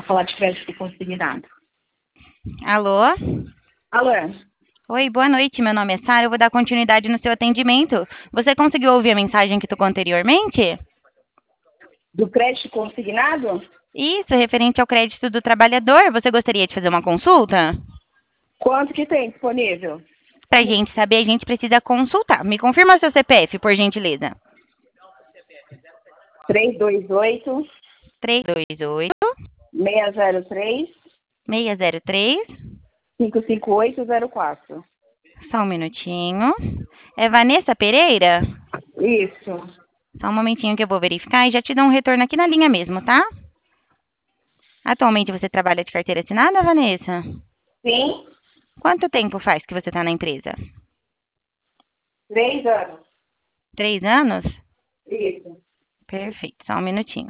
falar de crédito consignado. Alô? Alô? Oi, boa noite. Meu nome é Sara. Eu vou dar continuidade no seu atendimento. Você conseguiu ouvir a mensagem que tocou anteriormente? Do crédito consignado? Isso, referente ao crédito do trabalhador. Você gostaria de fazer uma consulta? Quanto que tem disponível? Para a gente saber, a gente precisa consultar. Me confirma seu CPF, por gentileza. 328 328 603 603. 55804. Só um minutinho. É Vanessa Pereira? Isso. Só um momentinho que eu vou verificar e já te dou um retorno aqui na linha mesmo, tá? Atualmente você trabalha de carteira assinada, Vanessa? Sim. Quanto tempo faz que você está na empresa? 3 anos. 3 anos? Isso. Perfeito, só um minutinho.